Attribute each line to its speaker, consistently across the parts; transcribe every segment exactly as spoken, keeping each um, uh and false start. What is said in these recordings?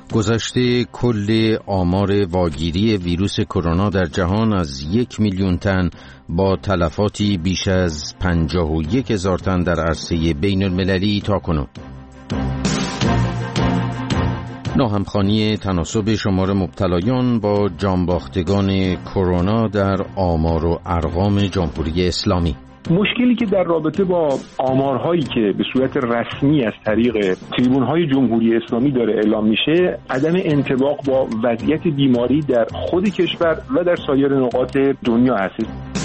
Speaker 1: گذشته کل آمار واگیری ویروس کرونا در جهان از یک میلیون تن با تلفاتی بیش از پنجاه و یک هزار تن در عرصه بین المللی تاکنون. ناهمخوانی تناسب شمار مبتلایان با جانباختگان کرونا در آمار و ارقام جمهوری اسلامی.
Speaker 2: مشکلی که در رابطه با آمارهایی که به صورت رسمی از طریق تریبون‌های جمهوری اسلامی داره اعلام میشه، عدم انطباق با وضعیت بیماری در خود کشور و در سایر نقاط دنیا هست.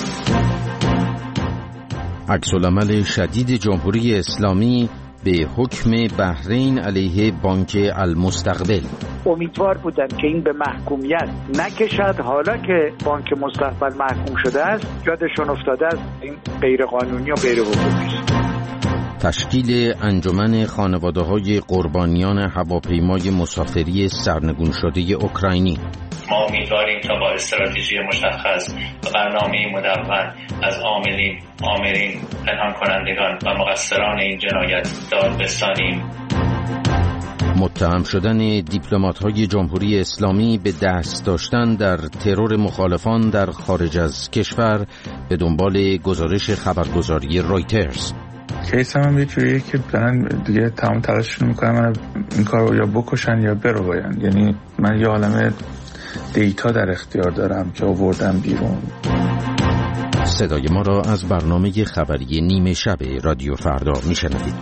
Speaker 1: عکس‌العمل شدید جمهوری اسلامی به حکم بحرین علیه بانک المستقبل.
Speaker 3: امیدوار بودن که این به محکومیت نکشد، حالا که بانک مستقبل محکوم شده است یادشون افتاده است این غیر قانونی و غیر حقوقی است.
Speaker 1: تشکیل انجمن خانواده‌های قربانیان هواپیمای مسافری سرنگون شده اوکراینی.
Speaker 4: ما امیدواریم تا با استراتژی مشخص و برنامه مدون از عاملین، آمرین، پنهان کنندگان و مقصران این جنایت داد بستانیم.
Speaker 1: متهم شدن دیپلمات‌های جمهوری اسلامی به دست داشتن در ترور مخالفان در خارج از کشور به دنبال گزارش خبرگزاری رویترز.
Speaker 5: کیس هم یه جوریه که دارن دیگه تمام تلاششون میکنن من این کار رو یا بکشن یا برواین. یعنی من یه عالمه دیتا در اختیار دارم که آوردم بیرون.
Speaker 1: صدای ما را از برنامه خبری نیمه شب رادیو فردا میشنوید.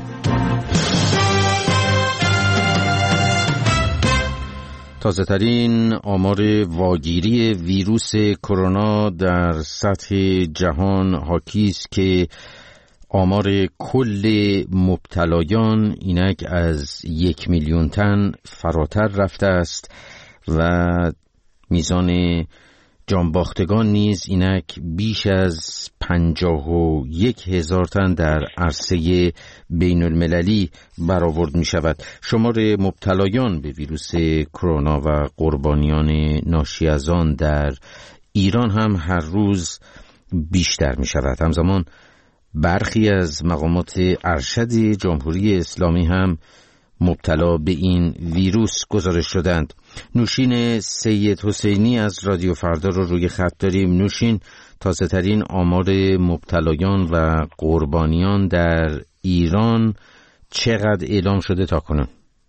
Speaker 1: تازه ترین آمار واگیری ویروس کرونا در سطح جهان حاکی است که آمار کل مبتلایان اینک از یک میلیون تن فراتر رفته است و میزان جانباختگان نیز اینک بیش از پنجاه و یک هزار تن در عرصه بین المللی برآورد می شود. شمار مبتلایان به ویروس کرونا و قربانیان ناشی از آن در ایران هم هر روز بیشتر می شود. همزمان برخی از مقامات ارشد جمهوری اسلامی هم مبتلا به این ویروس گزارش شدند. نوشین سید حسینی از رادیو فردا رو روی خط داریم. نوشین، تازه ترین آمار مبتلایان و قربانیان در ایران چقدر اعلام شده تا کنون؟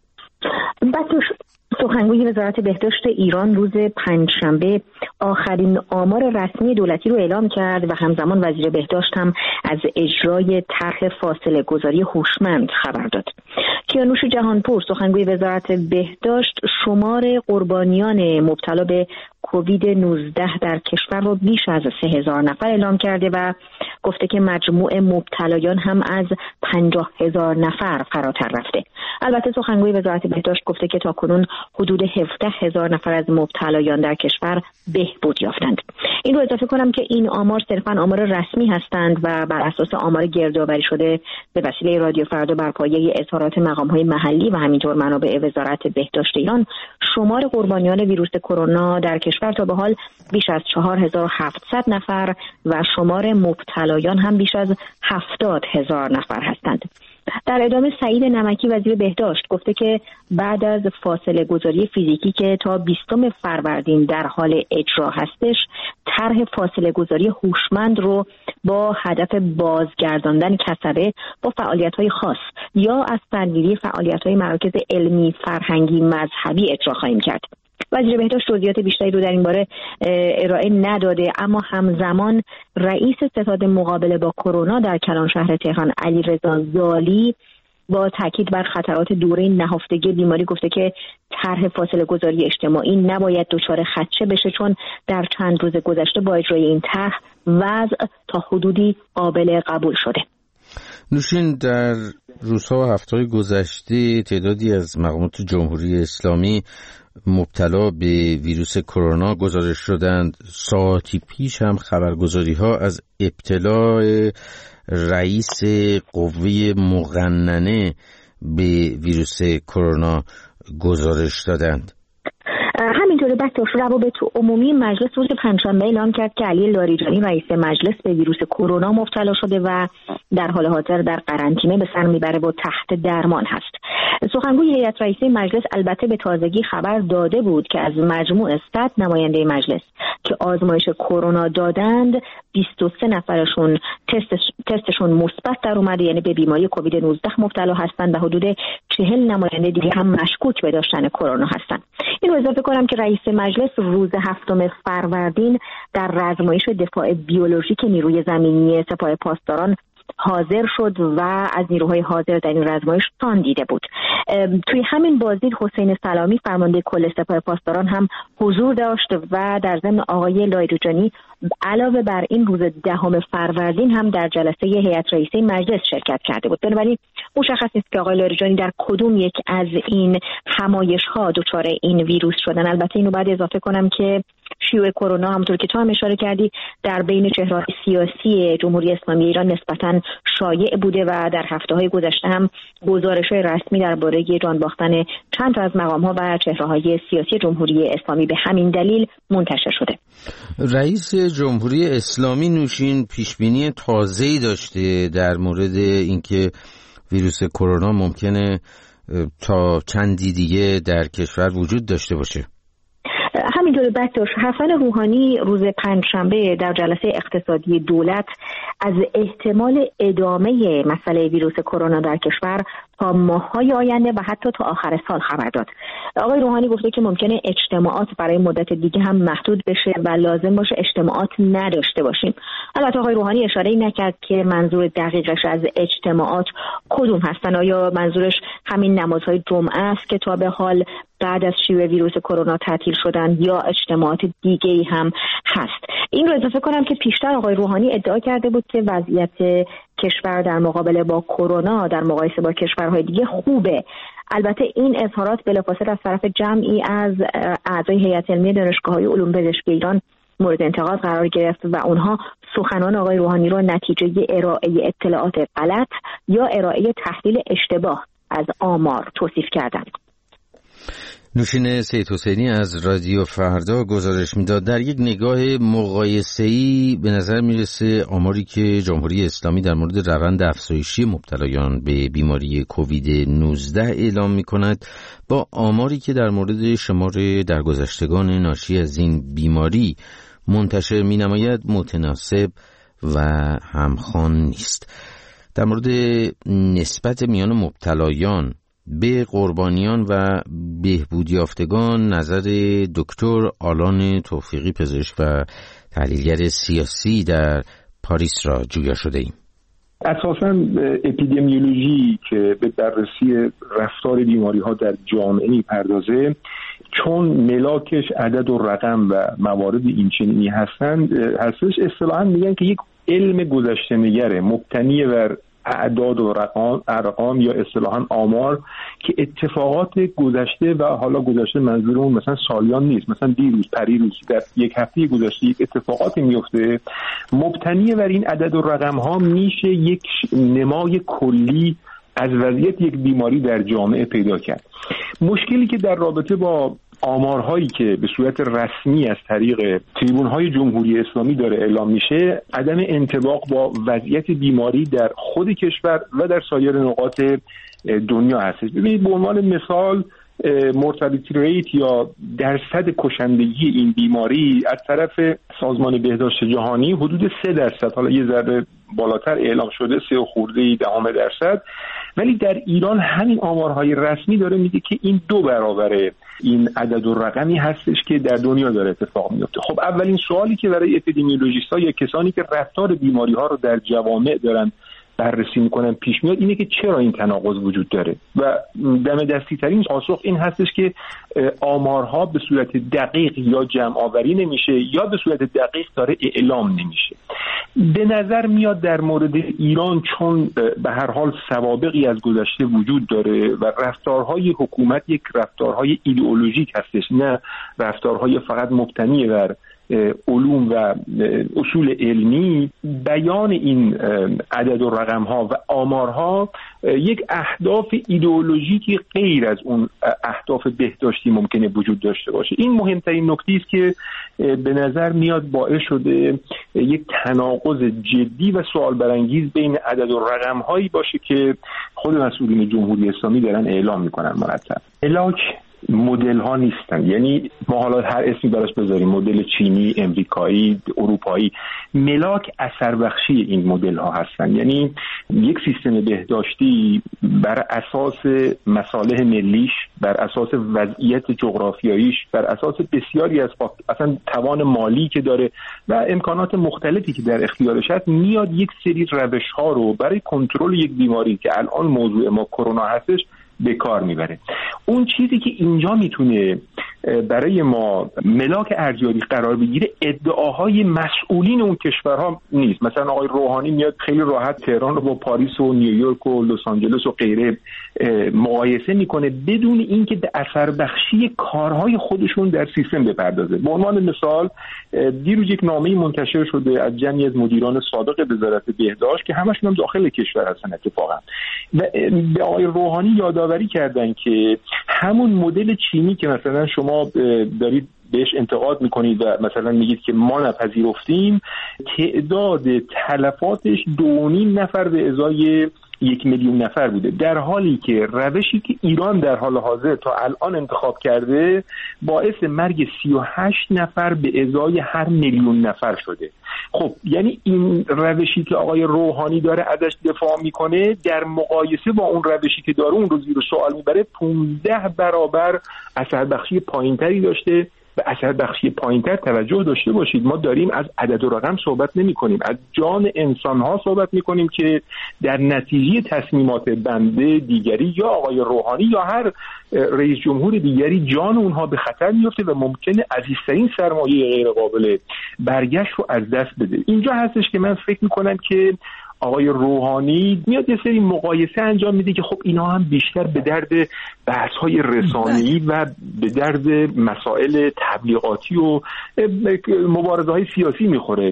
Speaker 6: سخنگوی وزارت بهداشت ایران روز پنجشنبه آخرین آمار رسمی دولتی رو اعلام کرد و همزمان وزیر بهداشت هم از اجرای طرح فاصله گذاری هوشمند خبر داد. کیانوش جهانپور سخنگوی وزارت بهداشت شمار قربانیان مبتلا به کووید نوزده در کشور رو بیش از سه هزار نفر اعلام کرده و گفته که مجموع مبتلایان هم از پنجاه هزار نفر فراتر رفته. البته سخنگوی وزارت بهداشت گفته که تاکنون حدود هفده هزار نفر از مبتلایان در کشور بهبود یافتند. این رو اضافه کنم که این آمار صرفاً آمار رسمی هستند و بر اساس آمار گردآوری شده به وسیله رادیو فردا بر پایه اظهارات مقام‌های محلی و همینطور منابع وزارت بهداشت ایران، شمار قربانیان ویروس کرونا در کشور تا به حال بیش از چهار هزار و هفتصد نفر و شمار مبتلایان هم بیش از هفتاد هزار نفر هستند. در ادامه سعید نمکی وزیر بهداشت گفته که بعد از فاصله گذاری فیزیکی که تا بیستم فروردین در حال اجرا هستش، طرح فاصله گذاری هوشمند رو با هدف بازگرداندن کسبه با فعالیت‌های خاص یا از سرگیری فعالیت‌های مراکز علمی، فرهنگی، مذهبی اجرا خواهیم کرد. وزیر بهداشت جزئیات بیشتری رو در این باره ارائه نداده، اما همزمان رئیس ستاد مقابله با کرونا در کلان شهر تهران علیرضا زالی با تاکید بر خطرات دوره نهفتگی بیماری گفته که طرح فاصله گذاری اجتماعی نباید دچار خدشه بشه، چون در چند روز گذشته با اجرای این طرح وضع تا حدودی قابل قبول شده.
Speaker 1: نوشین، در روزها و هفته‌های گذشته تعدادی از مقامات جمهوری اسلامی مبتلا به ویروس کرونا گزارش شدند. ساعتی پیش هم خبرگزاری‌ها از ابتلاع رئیس قوه مقننه به ویروس کرونا گزارش دادند.
Speaker 6: همینطوره بسیار روابط عمومی مجلس روز پنجشنبه اعلام کرد که علی لاریجانی رئیس مجلس به ویروس کرونا مبتلا شده و در حال حاضر در قرنطینه به سر میبره و تحت درمان هست. سخنگوی هیئت رئیسه مجلس البته به تازگی خبر داده بود که از مجموع صد نماینده مجلس که آزمایش کرونا دادند بیست و سه نفرشون تست تستشون مثبت در اومده، یعنی به بیماری کووید نوزده مبتلا هستند و حدود چهل نماینده دیگه هم مشکوک به داشتن کرونا هستند. این رو اضافه کنم که رئیس مجلس روز هفتم فروردین در رزمایش دفاع بیولوژیک نیروی زمینی سپاه پاسداران حاضر شد و از نیروهای حاضر در این رزمایش تان دیده بود. توی همین بازدید حسین سلامی فرمانده کل سپاه پاسداران هم حضور داشت و در ضمن آقای لایروجانی علاوه بر این روز دهم فروردین هم در جلسه هیئت رئیسه مجلس شرکت کرده بود. بنابراین مشخص نیست که آقای لایروجانی در کدوم یک از این همایش‌ها دچار این ویروس شدن. البته اینو بعد اضافه کنم که شیوع کرونا همونطور که تو هم اشاره کردی در بین چهره‌های سیاسی جمهوری اسلامی ایران نسبتاً شایع بوده و در هفته‌های گذشته هم گزارش‌های رسمی درباره جان باختن چند تا از مقام‌ها و چهره‌های سیاسی جمهوری اسلامی به همین دلیل منتشر شده.
Speaker 1: رئیس جمهوری اسلامی نوشین پیشبینی تازه‌ای داشته در مورد اینکه ویروس کرونا ممکنه تا چندی دیگه در کشور وجود داشته باشه.
Speaker 6: همینطور بکتاش حسن روحانی روز پنجشنبه در جلسه اقتصادی دولت از احتمال ادامه مسئله ویروس کرونا در کشور تا ماه‌های آینده و حتی تا آخر سال خبر داد. آقای روحانی گفته که ممکنه اجتماعات برای مدت دیگه هم محدود بشه و لازم باشه اجتماعات نداشته باشیم. البته آقای روحانی اشاره‌ای نکرد که منظور دقیقش از اجتماعات کدوم هستن. آیا منظورش همین نمازهای جمعه است که تا به حال بعد از شیوع ویروس کرونا تعطیل شدن یا اجتماعات دیگه‌ای هم هست؟ این رو اضافه کنم که پیشتر آقای روحانی ادعا کرده بود که وضعیت کشور در مقابله با کرونا در مقایسه با کشورهای دیگه خوبه. البته این اظهارات بلافاصله از طرف جمعی از اعضای هیئت علمی دانشگاه‌های علوم پزشکی ایران مورد انتقاد قرار گرفت و اونها سخنان آقای روحانی رو نتیجه ارائه اطلاعات غلط یا ارائه تحلیل اشتباه از آمار توصیف کردند.
Speaker 1: نوشین سید حسینی از رادیو فردا گزارش میداد. در یک نگاه مقایسه‌ای به نظر میرسه آماری که جمهوری اسلامی در مورد روند افزایشی مبتلایان به بیماری کووید نوزده اعلام میکند با آماری که در مورد شمار درگذشتگان ناشی از این بیماری منتشر مینماید متناسب و همخوان نیست. در مورد نسبت میان مبتلایان به قربانیان و بهبود یافتگان نظر دکتر آلان توفیقی پزشک و تحلیلگر سیاسی در پاریس را جویا شده ایم.
Speaker 2: اساساً اپیدمیولوژی که به بررسی رفتار بیماری ها در جامعه میپردازه، چون ملاکش عدد و رقم و موارد اینچنینی هستند هستش، اصطلاحاً میگن که یک علم گذشته نگره مبتنی بر اعداد و رقم ارقام یا اصطلاحاً آمار که اتفاقات گذشته و حالا گذشته منظورمون مثلا سالیان نیست، مثلا دیروز پریروز در یک هفته گذشته یک اتفاقاتی میفته، مبتنی بر این عدد و رقم ها میشه یک نمای کلی از وضعیت یک بیماری در جامعه پیدا کرد. مشکلی که در رابطه با آمارهایی که به صورت رسمی از طریق تریبون‌های جمهوری اسلامی داره اعلام میشه، عدم انطباق با وضعیت بیماری در خود کشور و در سایر نقاط دنیا هستش. ببینید به عنوان مثال مورتالیتی ریت یا درصد کشندگی این بیماری از طرف سازمان بهداشت جهانی حدود سه درصد، حالا یه ذره بالاتر اعلام شده، سه و خورده دهم درصد، ولی در ایران همین آمارهای رسمی داره میگه که این دو برابره این عدد و رقمی هستش که در دنیا داره اتفاق میفته. خب اولین سوالی که برای اپیدمیولوژیست‌ها یا کسانی که رفتار بیماری ها رو در جوامع دارن بررسی میکنن پیش میاد اینه که چرا این تناقض وجود داره و دم دستی ترین پاسخ این هستش که آمارها به صورت دقیق یا جمع آوری نمیشه یا به صورت دقیق داره اعلام نمیشه. به نظر میاد در مورد ایران چون به هر حال سوابقی از گذشته وجود داره و رفتارهای حکومت یک رفتارهای ایدئولوژیک هستش، نه رفتارهای فقط مبتنی بر علوم و اصول علمی بیان این عدد و رقم‌ها و آمارها یک اهداف ایدئولوژیکی غیر از اون اهداف بهداشتی ممکنه وجود داشته باشه. این مهمترین نکته است که به نظر میاد باعث شده یک تناقض جدی و سوال برانگیز بین عدد و رقم‌هایی باشه که خود مسئولین جمهوری اسلامی دارن اعلام میکنن مرتب. ملاک مدل ها نیستن، یعنی ما حالا هر اسمی براش بذاریم، مدل چینی، امریکایی، اروپایی، ملاک اثر بخشی این مدل ها هستن. یعنی یک سیستم بهداشتی بر اساس مصالح ملیش، بر اساس وضعیت جغرافیاییش، بر اساس بسیاری از اصلا توان مالی که داره و امکانات مختلفی که در اختیارش هست، میاد یک سری روش ها رو برای کنترل یک بیماری که الان موضوع ما کرونا هستش به کار میبره. اون چیزی که اینجا میتونه برای ما ملاک ارزیابی قرار بگیره ادعاهای مسئولین اون کشورها نیست. مثلا آقای روحانی میاد خیلی راحت تهران رو با پاریس و نیویورک و لس آنجلس و غیره مقایسه میکنه بدون اینکه به اثر بخشی کارهای خودشون در سیستم بپردازه. به عنوان مثال دیروز یک نامه منتشر شده از جمعی از مدیران سابق وزارت بهداشت که همشون هم داخل کشور هستن اتفاقا، و به آقای روحانی یادآوری کردن که همون مدل چینی که مثلا شما دارید بهش انتقاد میکنید و مثلا میگید که ما نپذیرفتیم، تعداد تلفاتش دو و نیم نفر به ازای یک میلیون نفر بوده، در حالی که روشی که ایران در حال حاضر تا الان انتخاب کرده باعث مرگ سی و هشت نفر به ازای هر میلیون نفر شده. خب یعنی این روشی که آقای روحانی داره ازش دفاع میکنه در مقایسه با اون روشی که داره اون رو زیر سوال میبره، پانزده برابر اثر بخشی پایینتری داشته. به اثر بخشی پایینتر توجه داشته باشید، ما داریم از عدد و رقم صحبت نمی کنیم، از جان انسان ها صحبت می کنیم که در نتیجه تصمیمات بنده دیگری یا آقای روحانی یا هر رئیس جمهور دیگری جان اونها به خطر میفته و ممکنه عزیزترین سرمایه غیر قابل برگشت رو از دست بده. اینجا هستش که من فکر می کنم که آقای روحانی میاد یه سری مقایسه انجام میده که خب اینا هم بیشتر به درد بحث‌های رسانه‌ای و به درد مسائل تبلیغاتی و مبارزه‌های سیاسی میخوره.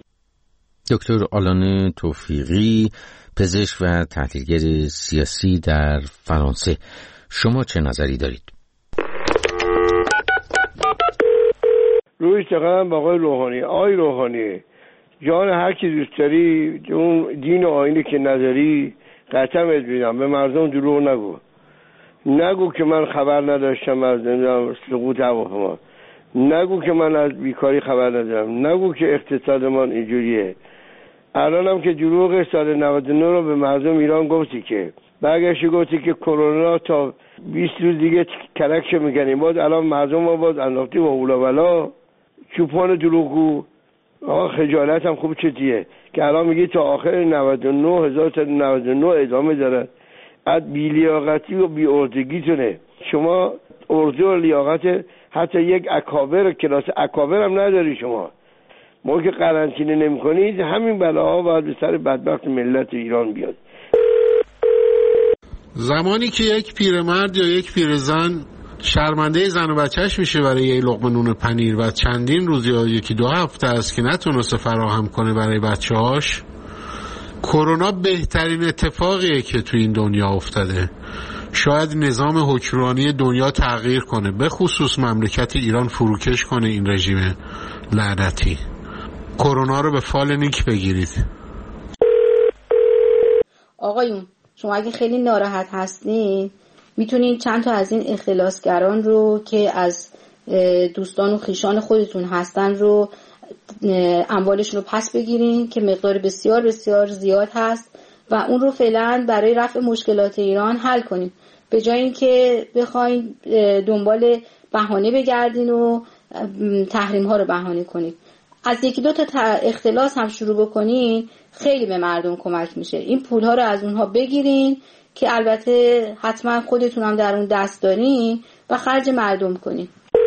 Speaker 1: دکتر آلان توفیقی، پزشک و تحلیلگر سیاسی در فرانسه، شما چه نظری دارید؟
Speaker 7: روی چقدر با آقای روحانی آقای روحانی جان هر کی دوست داری، اون دین و آیینی که نداری قطعا بهت میدم، به مردم دروغ نگو. نگو که من خبر نداشتم از نمیدونم سقوط هواپیما، نگو که من از بیکاری خبر ندارم، نگو که اقتصادمان اینجوریه. الان هم که دروغ سال نود و نه رو به مردم ایران گفتی که برگشتی گفتی که کرونا تا بیست روز دیگه کلکش میکنیم، باز الان مردم ما باز انداختی و اولاولا چوپان دروغگو. آقا خجالت هم خوب چطیه که الان میگی تا آخر نود و نه هزار تا نود و نه ادامه دارد. از بیلیاقتی و بی‌اردگیتونه. شما ارزو و لیاقت حتی یک اکابر کلاس اکابر هم نداری. شما ما که قرنطینه نمی کنید همین بلاها باید به سر بدبخت ملت ایران بیاد.
Speaker 8: زمانی که یک پیرمرد یا یک پیرزن شرمنده زن و بچهش میشه برای یه لقمه نون پنیر و چندین روز یا یکی دو هفته است که نتونسته فراهم کنه برای بچه‌هاش، کرونا بهترین اتفاقیه که تو این دنیا افتاده. شاید نظام حکمرانی دنیا تغییر کنه، به خصوص مملکت ایران فروکش کنه این رژیم لعنتی. کرونا رو به فال نیک بگیرید.
Speaker 9: آقایون شما اگه خیلی ناراحت هستین میتونین چند تا از این اختلاسگران رو که از دوستان و خویشان خودتون هستن رو اموالشون رو پس بگیرین که مقدار بسیار بسیار زیاد هست و اون رو فعلا برای رفع مشکلات ایران حل کنین، به جای اینکه بخواین دنبال بهانه بگردین و تحریم ها رو بهانه کنین. از یکی دو تا اختلاس هم شروع بکنین خیلی به مردم کمک میشه. این پول ها رو از اونها بگیرین که البته حتما خودتون هم در اون دست دارین و خرج مردم کنین.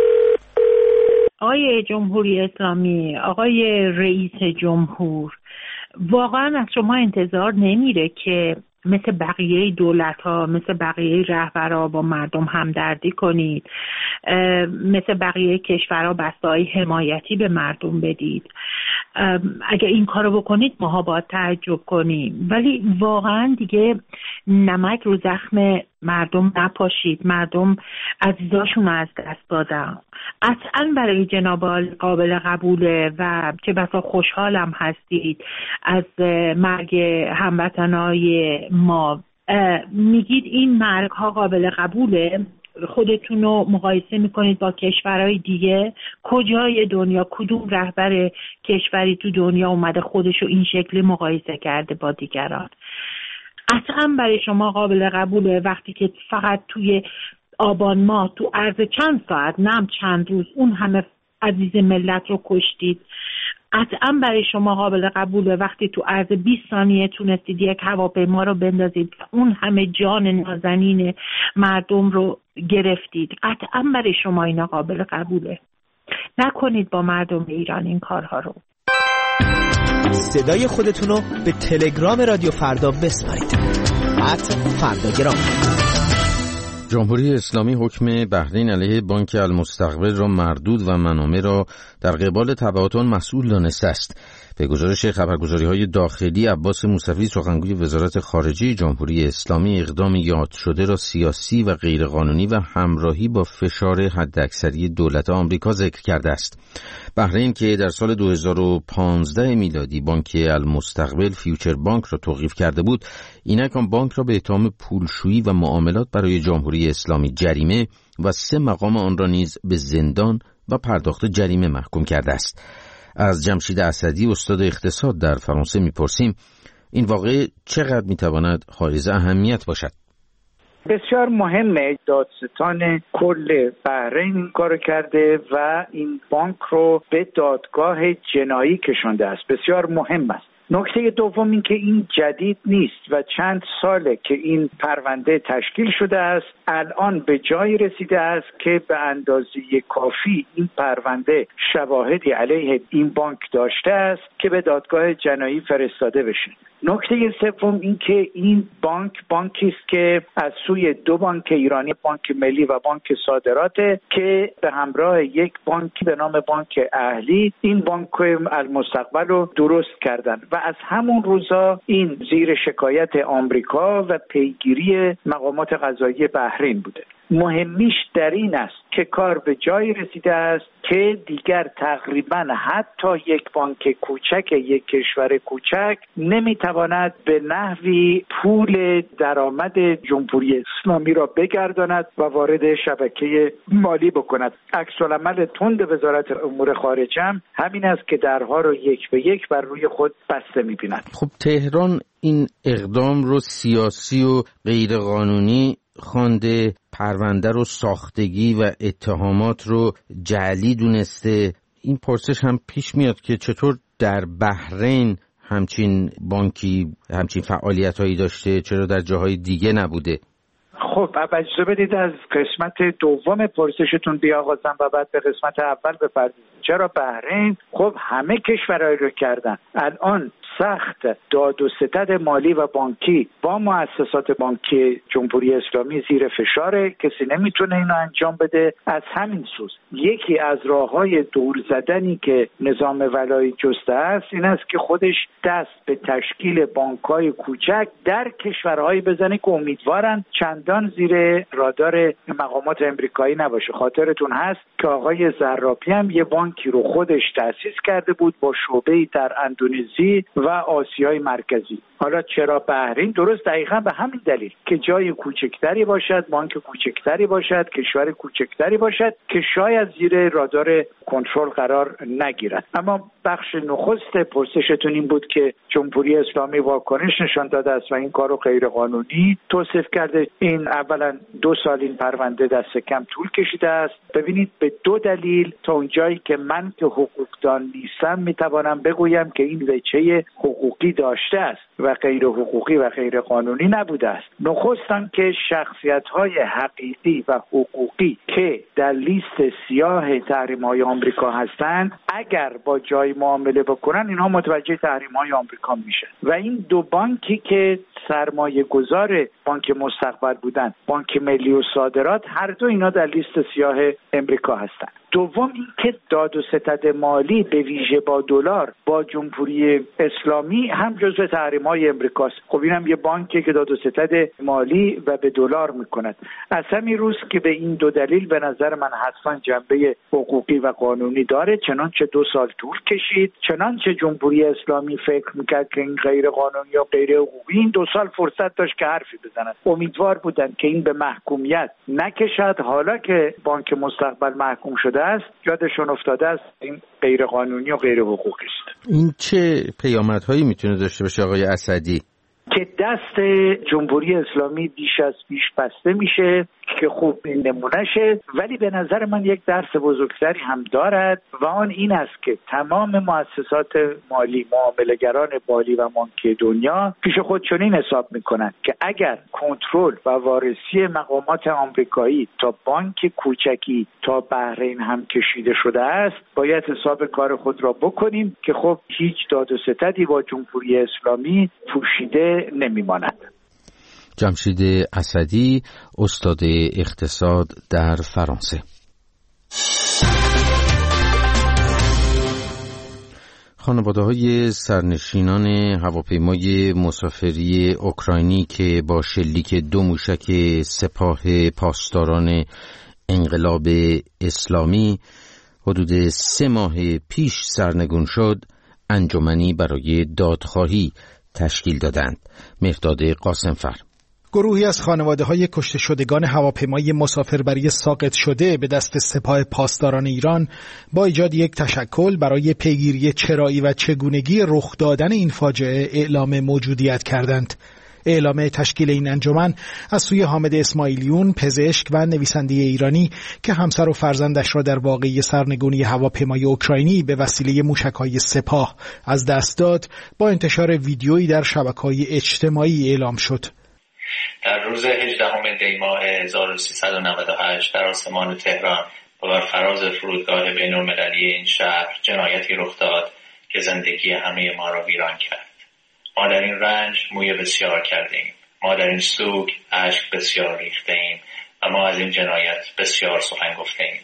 Speaker 10: آقای جمهوری اسلامی، آقای رئیس جمهور، واقعا از شما انتظار نمیره که مثل بقیه دولت ها، مثل بقیه رهبرها با مردم همدردی کنید، مثل بقیه کشورها بسته‌های حمایتی به مردم بدید. اگه این کارو بکنید ماها باید تعجب کنیم، ولی واقعا دیگه نمک رو زخم مردم نپاشید. مردم عزیزاشون از دست دادن. قطعا برای جناب قابل قبوله و چه بسا خوشحالم هستید از مرگ هموطنای ما. میگید این مرگ ها قابل قبوله، خودتون رو مقایسه میکنید با کشورهای دیگه. کجای دنیا کدوم رهبر کشوری تو دنیا اومده خودش رو این شکلی مقایسه کرده با دیگران؟ قطعا برای شما قابل قبوله وقتی که فقط توی آبان ماه تو عرض چند ساعت نم چند روز اون همه عزیز ملت رو کشتید. قطعا برای شما قابل قبوله وقتی تو عرض بیست ثانیه تونستید یک هواپیما رو بندازید اون همه جان نازنین مردم رو گرفتید. قطعا برای شما اینا قابل قبوله. نکنید با مردم ایران این کارها رو.
Speaker 11: صدای خودتون رو به تلگرام رادیو فردا بسپارید. ات فرداگرام.
Speaker 1: جمهوری اسلامی حکم بحرین علیه بانک المستقبل را مردود و منامه را در قبال تبعات آن مسئول دانسته است. به گزارش خبرگزاری‌های داخلی، عباس موسوی سخنگوی وزارت خارجه جمهوری اسلامی اقدام یاد شده را سیاسی و غیرقانونی و همراهی با فشار حداکثری دولت آمریکا ذکر کرده است. بحرین که در سال دو هزار و پانزده میلادی بانک المستقبل فیوچر بانک را توقیف کرده بود، اینک آن بانک را به اتهام پولشویی و معاملات برای جمهوری اسلامی جریمه و سه مقام آن را نیز به زندان و پرداخت جریمه محکوم کرده است. از جمشید اسدی استاد اقتصاد در فرانسه میپرسیم این واقعه چقدر میتواند حائز اهمیت باشد؟
Speaker 3: بسیار مهمه. دادستان کل بحرین این کارو کرده و این بانک رو به دادگاه جنایی کشانده است. بسیار مهم است. نکته دوم این که این جدید نیست و چند ساله که این پرونده تشکیل شده است. الان به جایی رسیده است که به اندازه کافی این پرونده شواهدی علیه این بانک داشته است که به دادگاه جنایی فرستاده بشه. نکته سوم این که این بانک بانکی است که از سوی دو بانک ایرانی، بانک ملی و بانک صادرات، که به همراه یک بانکی به نام بانک اهلی این بانک المستقبل رو درست کردن و از همون روزا این زیر شکایت آمریکا و پیگیری مقامات قضایی بحرین بوده. مهمیش در این است که کار به جایی رسیده است که دیگر تقریبا حتی یک بانک کوچک یک کشور کوچک نمیتواند به نحوی پول درآمد جمهوری اسلامی را بگرداند و وارد شبکه مالی بکند. عکس العمل تند وزارت امور خارجه هم همین است که درها رو یک به یک بر روی خود بسته می‌بیند.
Speaker 1: خب تهران این اقدام رو سیاسی و غیرقانونی خوانده، پرونده رو ساختگی و اتهامات رو جعلی دونسته. این پرسش هم پیش میاد که چطور در بحرین همچین بانکی همچین فعالیت‌هایی داشته، چرا در جاهای دیگه نبوده؟
Speaker 3: خب اجازه بدید از قسمت دوم پرسشتون بیاغازم و بعد به قسمت اول بپردازم. چرا بحرین؟ خب همه کشورهای رو کردن. الان سخت داد و ستد مالی و بانکی با مؤسسات بانکی جمهوری اسلامی زیر فشاره، کسی نمیتونه اینو انجام بده. از همین سوز یکی از راههای دور زدنی که نظام ولایی جسته است این است که خودش دست به تشکیل بانک‌های کوچک در کشورهایی بزنه که امیدوارن چندان زیر رادار مقامات امریکایی نباشه. خاطرتون هست که آقای زرابی هم یه بانکی رو خودش تأسیس کرده بود با شعبه‌ای در اندونزی و آسیای مرکزی. حالا چرا بحرین؟ درست دقیقاً به همین دلیل که جای کوچکتری باشد، بانک کوچکتری باشد، کشور کوچکتری باشد که شاید زیر رادار کنترل قرار نگیرد. اما بخش نخست پرسشتون این بود که جمهوری اسلامی واکنش نشان داده است و این کارو غیر قانونی توصیف کرده. این اولا دو سال این پرونده دست کم طول کشیده است. ببینید به دو دلیل تا اونجایی که من که حقوقدان نیستم میتوانم بگویم که این وجه حقوقی داشته است و غیر حقوقی و غیر قانونی نبوده است. نخستاً که شخصیت‌های حقیقی و حقوقی که در لیست سیاه تحریم‌های آمریکا هستند اگر با جای معامله بکنن، اینها متوجه تحریم‌های آمریکا میشن. و این دو بانکی که سرمایه گذار بانک مستقبل بودن، بانک ملی و صادرات، هر دو اینا در لیست سیاه امریکا هستن. دوم اینکه داد و ستد مالی به ویژه با دلار با جمهوری اسلامی هم جزو تحریم‌های امریکاست. خب اینم یه بانکی که داد و ستد مالی و به دلار میکند. از همین روز که به این دو دلیل به نظر من حتما جنبه حقوقی و قانونی داره، چنانچه دو سال طول کشید، چنانچه جمهوری اسلامی فکر میکرد که این غیر قانونی یا غیر حقوقی، این دو سال فرصت داشت که حرفی بزنند. امیدوار بودن که این به محکومیت نکشد. حالا که بانک مستقبل محکوم شده است، یادشون افتاده است این غیر قانونی و غیر حقوقی است.
Speaker 1: این چه پیامدهایی میتونه داشته باشه آقای اسدی؟
Speaker 3: که دست جمهوری اسلامی بیش از پیش بسته میشه که خوب این نمونهشه، ولی به نظر من یک درس بزرگتری هم دارد و آن این است که تمام مؤسسات مالی، معامله‌گران مالی و بانکی دنیا پیش خود چنین حساب میکنند که اگر کنترل و وارسی مقامات آمریکایی تا بانک کوچکی تا بحرین هم کشیده شده است، باید حساب کار خود را بکنیم که خب هیچ داد و ستدی با جمهوری اسلامی پوشیده نمیماند.
Speaker 1: جمشید اسدی، استاد اقتصاد در فرانسه. خانواده‌های سرنشینان هواپیمای مسافری اوکراینی که با شلیک دو موشک سپاه پاسداران انقلاب اسلامی حدود سه ماه پیش سرنگون شد، انجمنی برای دادخواهی تشکیل دادند. مهرداد قاسمفر.
Speaker 12: گروهی از خانواده‌های کشته شدگان هواپیمای مسافربری ساقط شده به دست سپاه پاسداران ایران با ایجاد یک تشکل برای پیگیری چرایی و چگونگی رخ دادن این فاجعه اعلام موجودیت کردند. اعلام تشکیل این انجمن از سوی حامد اسماعیلیون، پزشک و نویسنده ایرانی که همسر و فرزندش را در واقعه سرنگونی هواپیمای اوکراینی به وسیله موشک‌های سپاه از دست داد، با انتشار ویدیویی در شبکه‌های اجتماعی اعلام شد.
Speaker 4: در روز هجدهم دی ماه هزار و سیصد و نود و هشت در آسمان تهران و بر فراز فرودگاه بین‌المللی این شهر جنایتی رخ داد که زندگی همه ما را ویران کرد. ما در این رنج مویه بسیار کردیم، ما در این سوگ اشک بسیار ریختیم و ما از این جنایت بسیار سخن گفتیم.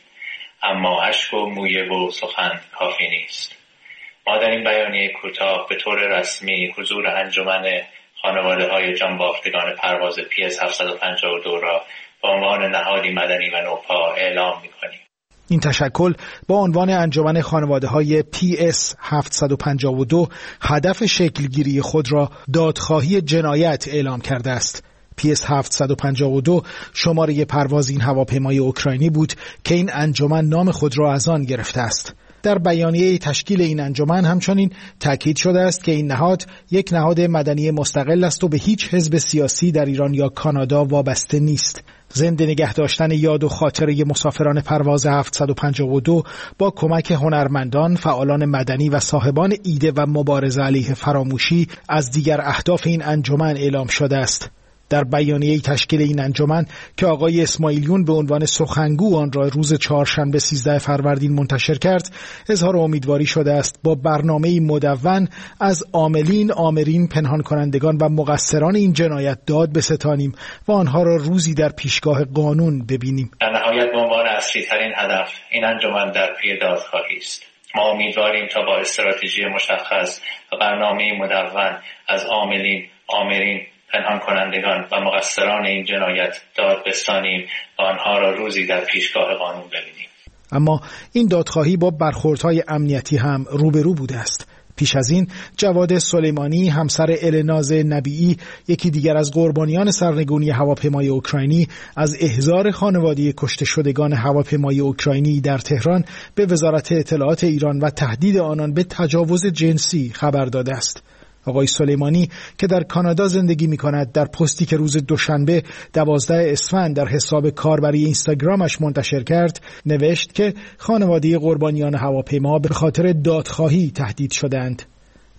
Speaker 4: اما اشک و مویه و سخن کافی نیست. ما در این بیانیه کوتاه به طور رسمی حضور انجمن خانواده‌های جانباختگان پرواز پی اس هفتصد و پنجاه و دو را به عنوان نهادی مدنی و نوپا اعلام می‌کنیم.
Speaker 12: این تشکل با عنوان انجمن خانواده‌های پی اس هفتصد و پنجاه و دو هدف شکلگیری خود را دادخواهی جنایت اعلام کرده است. پی اس هفتصد و پنجاه و دو شماره پرواز این هواپیمای اوکراینی بود که این انجمن نام خود را از آن گرفته است. در بیانیه تشکیل این انجمن همچنین تاکید شده است که این نهاد یک نهاد مدنی مستقل است و به هیچ حزب سیاسی در ایران یا کانادا وابسته نیست. زنده نگه داشتن یاد و خاطره مسافران پرواز هفتصد و پنجاه و دو با کمک هنرمندان، فعالان مدنی و صاحبان ایده و مبارزه علیه فراموشی از دیگر اهداف این انجمن اعلام شده است. در بیانیه تشکیل این انجمن که آقای اسماعیلیون به عنوان سخنگو آن را روز چهارشنبه سیزده فروردین منتشر کرد، اظهار امیدواری شده است با برنامه‌ای مدون از عاملین، آمرین، پنهان کنندگان و مقصران این جنایت داد بستانیم و آنها را روزی در پیشگاه قانون ببینیم.
Speaker 4: در نهایت به عنوان اصلی ترین هدف این انجمن در پی دادخواهی است. ما امیدواریم تا با استراتژی مشخص و برنامه مدون از عاملین، آمرین، پنهان کنندگان و مقصران این جنایت داد بستانیم و آنها را روزی در پیشگاه قانون ببینیم.
Speaker 12: اما این دادخواهی با برخوردهای امنیتی هم روبرو بوده است. پیش از این جواد سلیمانی، همسر الناز نبیعی، یکی دیگر از قربانیان سرنگونی هواپیمای اوکراینی، از احضار خانواده کشته شدگان هواپیمای اوکراینی در تهران به وزارت اطلاعات ایران و تهدید آنان به تجاوز جنسی خبر داده است. آقای سلیمانی که در کانادا زندگی می کند در پستی که روز دوشنبه دوازده اسفند در حساب کاربری اینستاگرامش منتشر کرد نوشت که خانواده قربانیان هواپیما به خاطر دادخواهی تهدید شدند.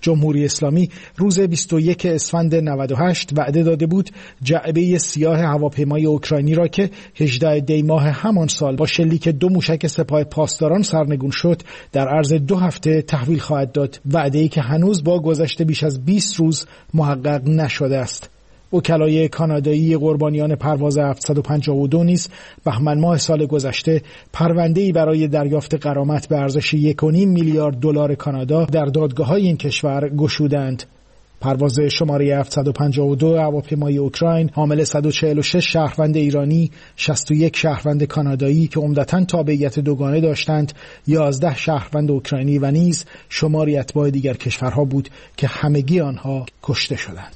Speaker 12: جمهوری اسلامی روز بیست و یک اسفند نود و هشت وعده داده بود جعبه سیاه هواپیمای اوکراینی را که هجدهم دی ماه همان سال با شلیک دو موشک سپاه پاسداران سرنگون شد در عرض دو هفته تحویل خواهد داد، وعده‌ای که هنوز با گذشت بیش از بیست روز محقق نشده است. وکلای کانادایی قربانیان پرواز هفتصد و پنجاه و دو نیز بهمن ماه سال گذشته پرونده‌ای برای دریافت غرامت به ارزش یک و نیم میلیارد دلار کانادا در دادگاه‌های این کشور گشودند. پرواز شماره هفتصد و پنجاه و دو هواپیمای اوکراین حامل صد و چهل و شش شهروند ایرانی، شصت و یک شهروند کانادایی که عمدتاً تابعیت دوگانه داشتند، یازده شهروند اوکراینی و نیز شماری اتباع دیگر کشورها بود که همگی آنها کشته شدند.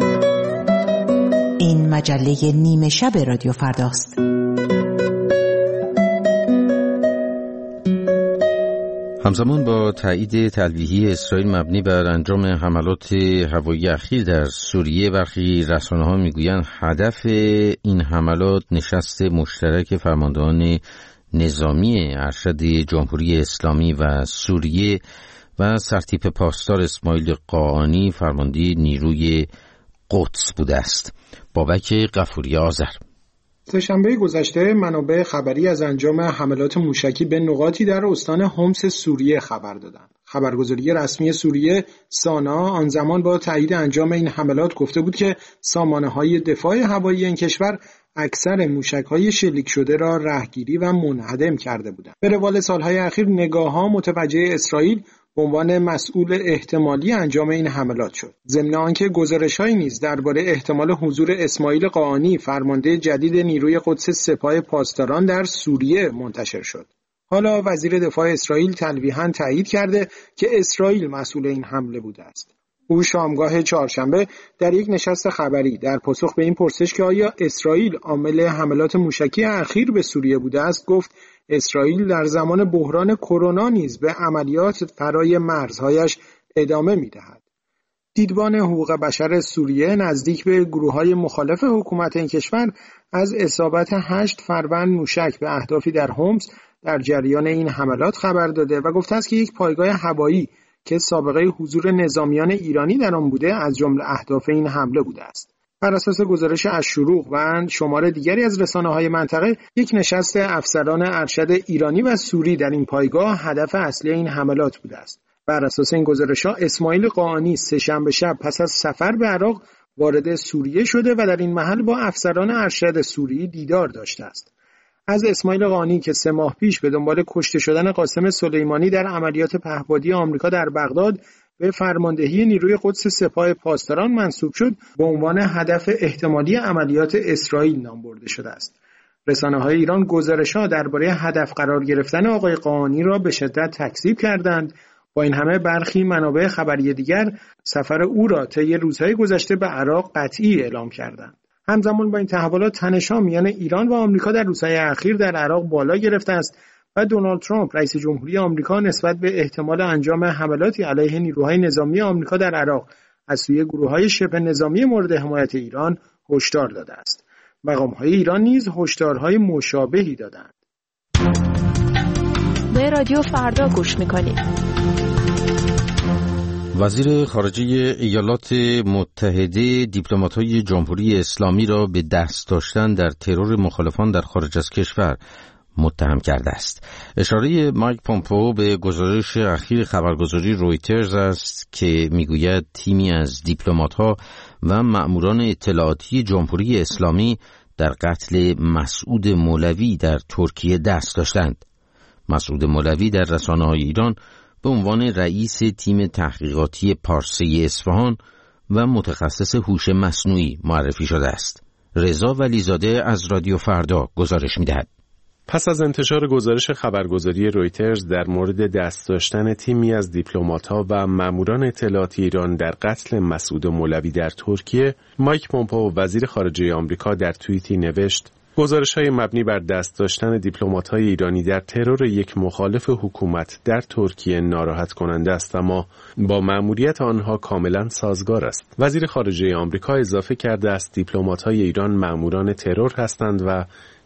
Speaker 13: این مجله نیمه شب رادیو فرداست.
Speaker 1: همزمان با تایید تلویحی اسرائیل مبنی بر انجام حملات هوایی اخیر در سوریه، برخی رسانه‌ها میگویند هدف این حملات نشست مشترک فرماندهان نظامی ارشد جمهوری اسلامی و سوریه و سرتیپ پاسدار اسماعیل قاآنی فرمانده نیروی قدس بوده است. بابک غفوری آذر.
Speaker 14: سه‌شنبه گذشته منابع خبری از انجام حملات موشکی به نقاطی در استان حمص سوریه خبر دادند. خبرگزاری رسمی سوریه سانا آن زمان با تایید انجام این حملات گفته بود که سامانه‌های دفاع هوایی این کشور اکثر موشک‌های شلیک شده را رهگیری و منهدم کرده بودند. به روال سالهای اخیر نگاه‌ها متوجه اسرائیل به عنوان مسئول احتمالی انجام این حملات شد. ضمن آنکه گزارش‌هایی نیز درباره احتمال حضور اسماعیل قاآنی فرمانده جدید نیروی قدس سپاه پاسداران در سوریه منتشر شد. حالا وزیر دفاع اسرائیل تلویحاً تایید کرده که اسرائیل مسئول این حمله بوده است. او شامگاه چهارشنبه در یک نشست خبری در پاسخ به این پرسش که آیا اسرائیل عامل حملات موشکی اخیر به سوریه بوده است گفت اسرائیل در زمان بحران کرونا نیز به عملیات فرای مرزهایش ادامه می‌دهد. دیدبان حقوق بشر سوریه نزدیک به گروه‌های مخالف حکومت این کشور از اصابت هشت فروند موشک به اهدافی در حمص در جریان این حملات خبر داده و گفته است که یک پایگاه هوایی که سابقه حضور نظامیان ایرانی در آن بوده از جمله اهداف این حمله بوده است. بر اساس گزارش الشروق و شمار دیگری از رسانه‌های منطقه، یک نشست افسران ارشد ایرانی و سوری در این پایگاه هدف اصلی این حملات بوده است. بر اساس این گزارش‌ها اسماعیل قاآنی سه‌شنبه شب پس از سفر به عراق وارد سوریه شده و در این محل با افسران ارشد سوری دیدار داشته است. از اسماعیل قاآنی که سه ماه پیش به دنبال کشته شدن قاسم سلیمانی در عملیات پهپادی آمریکا در بغداد به فرماندهی نیروی قدس سپاه پاسداران منصوب شد، به عنوان هدف احتمالی عملیات اسرائیل نام برده شده است. رسانه‌های ایران گزارش‌ها درباره هدف قرار گرفتن آقای قاآنی را به شدت تکذیب کردند. با این همه برخی منابع خبری دیگر سفر او را طی روزهای گذشته به عراق قطعی اعلام کردند. همزمان با این تحولات تنش‌ها میان ایران و آمریکا در روزهای اخیر در عراق بالا گرفته است و دونالد ترامپ رئیس جمهوری آمریکا نسبت به احتمال انجام حملاتی علیه نیروهای نظامی آمریکا در عراق از سوی گروه‌های شبه نظامی مورد حمایت ایران هشدار داده است. مقام‌های ایران نیز هشدارهای مشابهی دادند.
Speaker 15: به رادیو فردا گوش می‌کنید.
Speaker 1: وزیر خارجه ایالات متحده دیپلمات‌های جمهوری اسلامی را به دست داشتن در ترور مخالفان در خارج از کشور متهم کرده است. اشاره مایک پومپئو به گزارش اخیر خبرگزاری رویترز است که میگوید تیمی از دیپلمات‌ها و مأموران اطلاعاتی جمهوری اسلامی در قتل مسعود مولوی در ترکیه دست داشتند. مسعود مولوی در رسانه‌های ایران به عنوان رئیس تیم تحقیقاتی پارسه اصفهان و متخصص هوش مصنوعی معرفی شده است. رضا ولیزاده از رادیو فردا گزارش می‌دهد.
Speaker 16: پس از انتشار گزارش خبرگزاری رویترز در مورد دست داشتن تیمی از دیپلمات‌ها و ماموران اطلاعاتی ایران در قتل مسعود مولوی در ترکیه، مایک پومپئو وزیر خارجه آمریکا در توییتی نوشت: گزارش‌های مبنی بر دست داشتن دیپلمات‌های ایرانی در ترور یک مخالف حکومت در ترکیه ناراحت کننده است، اما با مأموریت آنها کاملا سازگار است. وزیر خارجه آمریکا اضافه کرده است دیپلمات‌های ایران مأموران ترور هستند و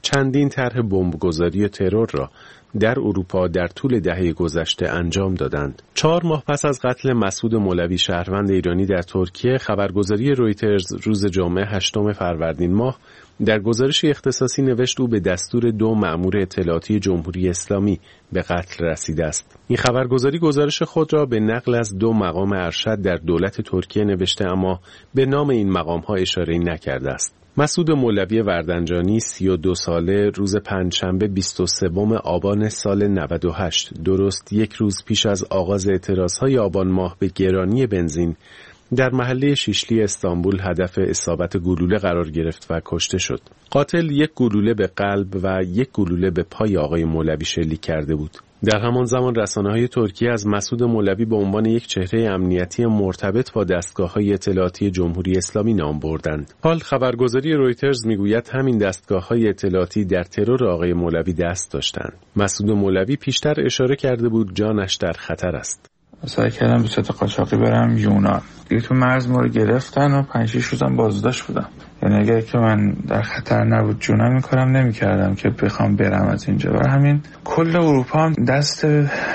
Speaker 16: چندین طرح بمبگذاری ترور را در اروپا در طول دهه گذشته انجام دادند. چهار ماه پس از قتل مسعود مولوی شهروند ایرانی در ترکیه، خبرگزاری رویترز روز جمعه هشتم فروردین ماه در گزارشی اختصاصی نوشت او به دستور دو مأمور اطلاعاتی جمهوری اسلامی به قتل رسیده است. این خبرگزاری گزارش خود را به نقل از دو مقام ارشد در دولت ترکیه نوشته، اما به نام این مقام‌ها اشاره‌ای نکرده است. مسعود مولوی وردنجانی سی و دو ساله روز پنجشنبه بیست و سوم آبان سال نود و هشت، درست یک روز پیش از آغاز اعتراضهای آبان ماه به گرانی بنزین، در محله شیشلی استانبول هدف اصابت گلوله قرار گرفت و کشته شد. قاتل یک گلوله به قلب و یک گلوله به پای آقای مولوی شلیک کرده بود. در همان زمان رسانه‌های ترکیه از مسعود مولوی به عنوان یک چهره امنیتی مرتبط با دستگاه‌های اطلاعاتی جمهوری اسلامی نام بردند. حال خبرگزاری رویترز میگوید همین دستگاه‌های اطلاعاتی در ترور آقای مولوی دست داشتند. مسعود مولوی پیشتر اشاره کرده بود جانش در خطر است.
Speaker 5: سعی کردم به صورت قاچاقی برم یونان. دیگه تو مرز ما رو گرفتن و پنج شش روزم بازداشت بودم. یعنی اگر که من در خطر نبود جونم این کارم نمی‌کردم که بخوام برم از اینجا. برای همین کل اروپا هم دست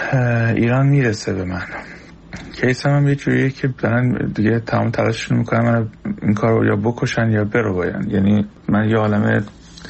Speaker 5: ایران میرسه به من. کیس هم یه جوریه که دارن دیگه تمام تلاششون میکنن من این کار رو یا بکشن یا برو باین. یعنی من یه عالمه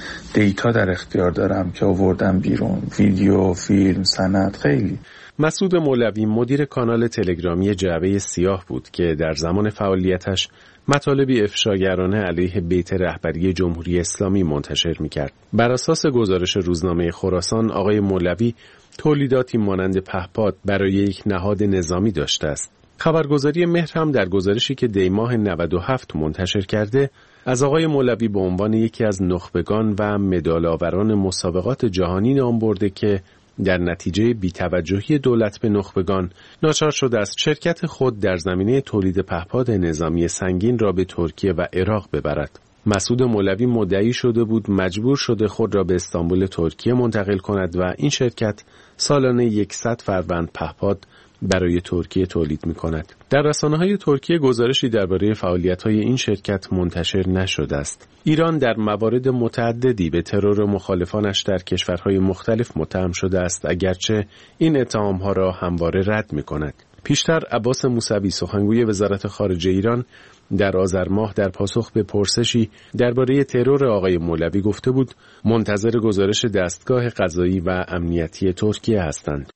Speaker 5: دیتا در اختیار دارم که آوردم بیرون، ویدیو، فیلم، سند، خیلی.
Speaker 16: مسعود مولوی مدیر کانال تلگرامی جعبه سیاه بود که در زمان فعالیتش مطالبی افشاگرانه علیه بیت رهبری جمهوری اسلامی منتشر می‌کرد. بر اساس گزارش روزنامه خراسان، آقای مولوی تولیداتی مانند پهپاد برای یک نهاد نظامی داشته است. خبرگزاری مهر هم در گزارشی که دی ماه نود و هفت منتشر کرده، از آقای مولوی به عنوان یکی از نخبگان و مدال‌آوران مسابقات جهانی نام برده که در نتیجه بی‌توجهی دولت به نخبگان ناچار شده است شرکت خود در زمینه تولید پهپاد نظامی سنگین را به ترکیه و عراق ببرد. مسعود مولوی مدعی شده بود مجبور شده خود را به استانبول ترکیه منتقل کند و این شرکت سالانه صد فروند پهپاد برای ترکیه تولید می کند. در رسانه‌های ترکیه گزارشی درباره فعالیت‌های این شرکت منتشر نشده است. ایران در موارد متعددی به ترور مخالفانش در کشورهای مختلف متهم شده است، اگرچه این اتهام‌ها را همواره رد می کند. پیشتر عباس موسوی سخنگوی وزارت خارجه ایران در آذر ماه در پاسخ به پرسشی درباره ترور آقای مولوی گفته بود منتظر گزارش دستگاه قضایی و امنیتی ترکیه هستند.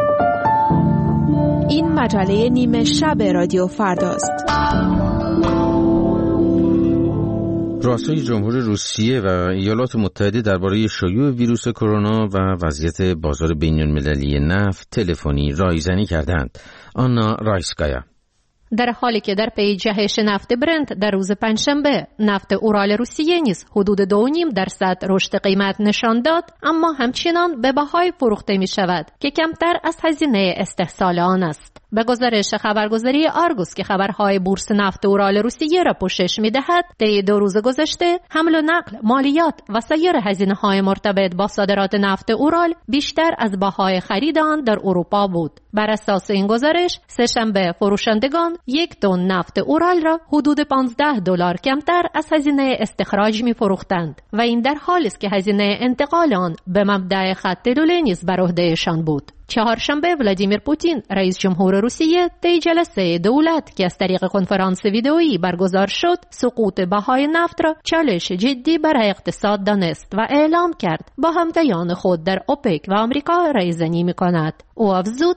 Speaker 15: این مجله نیمه شب رادیو فرداست.
Speaker 1: رؤسای جمهور روسیه و ایالات متحده درباره شیوع ویروس کرونا و وضعیت بازار بین‌المللی نفت تلفنی رایزنی کردند. آنا رایسکایا.
Speaker 17: در حالی که در پی جهش نفت برنت در روز پنجشنبه نفت اورال روسیه نیز حدود دو و نیم درصد رشد قیمت نشان داد، اما همچنان به بهای فروخته می شود که کمتر از هزینه استحصال آن است. به گزارش خبرگزاری آرگوس که خبرهای بورس نفت اورال روسیه را پوشش می دهد، طی دو روز گذشته حمل و نقل، مالیات و سایر هزینه‌های مرتبط با صادرات نفت اورال بیشتر از بهای خرید آن در اروپا بود. بر اساس این گزارش، سه‌شنبه فروشندگان یک تن نفت اورال را حدود پانزده دلار کمتر از هزینه استخراج می فروختند و این در حالی است که هزینه انتقال آن به مبدأ خط لوله نیز بر عهده‌شان بود. چهارشنبه ولادیمیر پوتین رئیس جمهور روسیه طی جلسه دولت که از طریق کنفرانس ویدئویی برگزار شد سقوط بهای نفت را چالش جدی برای اقتصاد دانست و اعلام کرد با همتایان خود در اوپک و آمریکا رایزنی می‌کند. او افزود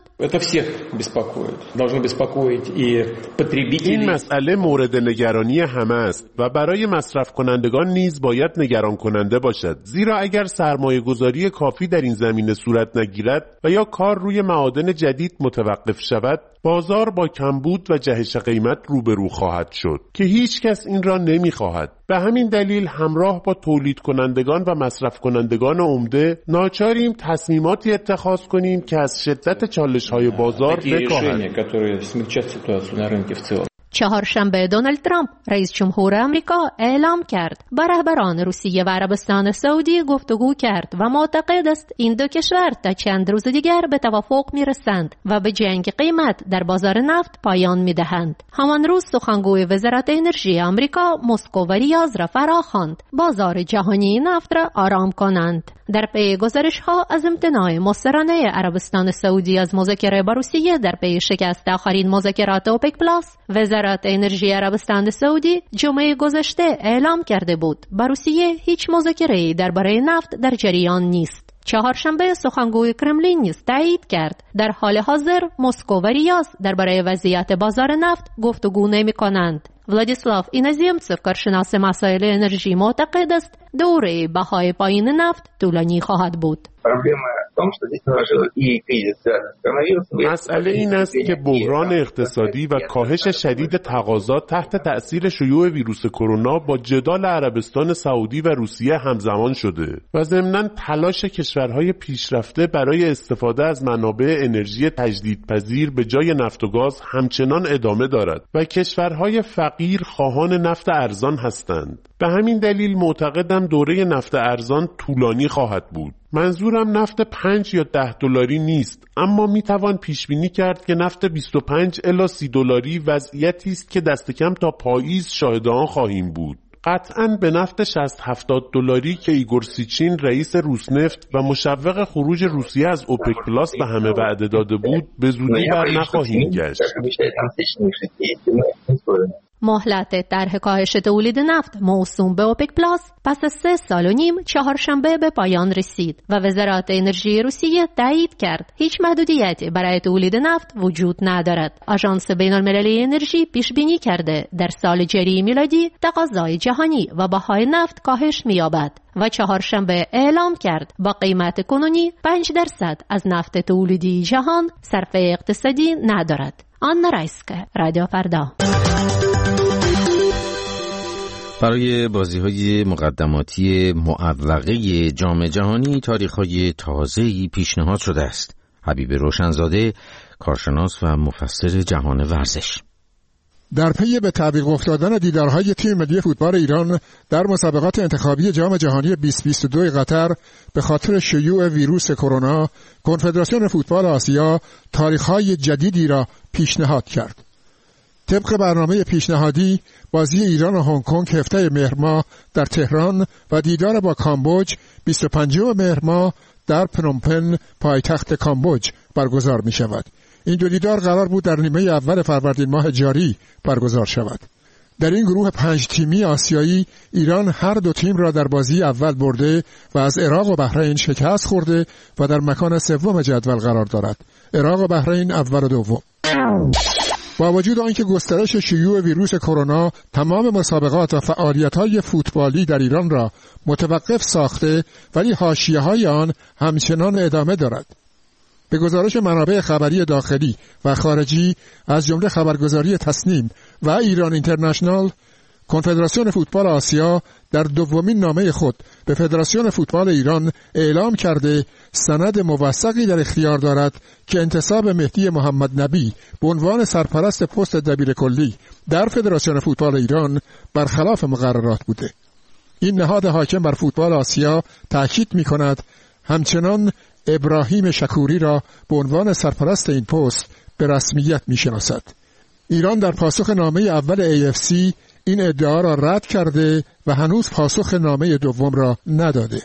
Speaker 8: این مسئله مورد نگرانی همه است و برای مصرف کنندگان نیز باید نگران کننده باشد، زیرا اگر سرمایه گذاری کافی در این زمینه صورت نگیرد و یا کار روی معادن جدید متوقف شود، بازار با کمبود و جهش قیمت روبرو خواهد شد که هیچ کس این را نمی‌خواهد. به همین دلیل همراه با تولید کنندگان و مصرف کنندگان عمده ناچاریم تصمیماتی اتخاذ کنیم که از شدت چالش‌های بازار بکاهد.
Speaker 17: چهارشنبه دونالد ترامپ رئیس جمهور آمریکا اعلام کرد با رهبران روسیه و عربستان سعودی گفتگو کرد و معتقد است این دو کشور تا چند روز دیگر به توافق میرسند و به جنگ قیمت در بازار نفت پایان میدهند. همان روز سخنگوی وزارت انرژی آمریکا مسکو و ریاض را فراخواند بازار جهانی نفت را آرام کنند. در پی گزارش ها از امتناع مصرانه عربستان سعودی از مذاکره با روسیه در پی شکست آخرین مذاکرات اوپک پلاس، وزارت انرژی عربستان سعودی جمعه گذشته اعلام کرده بود با روسیه هیچ مذاکره‌ای درباره نفت در جریان نیست. چهارشنبه سخنگوی کرملین نیز تایید کرد در حال حاضر مسکو و ریاض درباره وضعیت بازار نفت گفتگو نمی‌کنند. ولادیسلاو اینازیمتسوف کارشناس مسائل انرژی معتقد است دوره بهای پایین نفت طولانی خواهد بود.
Speaker 16: مسئله این است که بحران اقتصادی و کاهش شدید تقاضا تحت تأثیر شیوع ویروس کرونا با جدال عربستان سعودی و روسیه همزمان شده و ضمناً تلاش کشورهای پیشرفته برای استفاده از منابع انرژی تجدیدپذیر به جای نفت و گاز همچنان ادامه دارد و کشورهای فقیر خواهان نفت ارزان هستند. به همین دلیل معتقدم دوره نفت ارزان طولانی خواهد بود. منظورم نفت پنج یا ده دلاری نیست، اما میتوان پیش بینی کرد که نفت بیست و پنج الی سی دلاری وضعیتی است که دست کم تا پاییز شاهد آن خواهیم بود. قطعاً به نفت شصت هفتاد دلاری که ایگور سیچین رئیس روسنفت و مشوق خروج روسیه از اوپک پلاس به همه وعده داده بود به زودی بر نخواهیم گشت.
Speaker 17: مهلت طرح کاهش تولید نفت موسوم به اوپک پلاس پس از سه سال و نیم چهارشنبه به پایان رسید و وزارت انرژی روسیه تایید کرد هیچ محدودیتی برای تولید نفت وجود ندارد. آژانس بین‌المللی انرژی پیش بینی کرده در سال جاری میلادی تقاضای جهانی و بهای نفت کاهش می‌یابد و چهارشنبه اعلام کرد با قیمت کنونی پنج درصد از نفت تولیدی جهان صرفه اقتصادی ندارد. آنا رایسکه، رادیو فردا.
Speaker 1: برای بازی‌های مقدماتی معوقه جام جهانی تاریخ‌های تازه‌ای پیشنهاد شده است. حبیب روشنزاده، کارشناس و مفسر جهان ورزش.
Speaker 18: در پی به تعویق افتادن دیدارهای تیم ملی فوتبال ایران در مسابقات انتخابی جام جهانی بیست و بیست و دو قطر به خاطر شیوع ویروس کرونا، کنفدراسیون فوتبال آسیا تاریخ‌های جدیدی را پیشنهاد کرد. طبق برنامه پیشنهادی، بازی ایران و هنگ کنگ هفده مهر ماه در تهران و دیدار با کامبوج بیست و پنجم مهر ماه در پنومپن پایتخت کامبوج برگزار می شود. این دو دیدار قرار بود در نیمه اول فروردین ماه جاری برگزار شود. در این گروه پنج تیمی آسیایی ایران هر دو تیم را در بازی اول برده و از عراق و بحرین شکست خورده و در مکان سوم جدول قرار دارد. عراق و بحرین اول و دوم. با وجود آنکه گسترش شیوع ویروس کرونا تمام مسابقات و فعالیت‌های فوتبالی در ایران را متوقف ساخته، ولی حاشیه‌های آن همچنان ادامه دارد. به گزارش منابع خبری داخلی و خارجی از جمله خبرگزاری تصنیم و ایران اینترنشنال، کنفدراسیون فوتبال آسیا در دومین نامه خود به فدراسیون فوتبال ایران اعلام کرده سند موثقی در اختیار دارد که انتصاب مهدی محمد نبی به عنوان سرپرست پست دبیرکلی در فدراسیون فوتبال ایران برخلاف مقررات بوده. این نهاد حاکم بر فوتبال آسیا تاکید می‌کند همچنان ابراهیم شکوری را به عنوان سرپرست این پست به رسمیت می‌شناسد. ایران در پاسخ نامه اول ای اف سی این ادعا را رد کرده و هنوز پاسخ نامه دوم را نداده.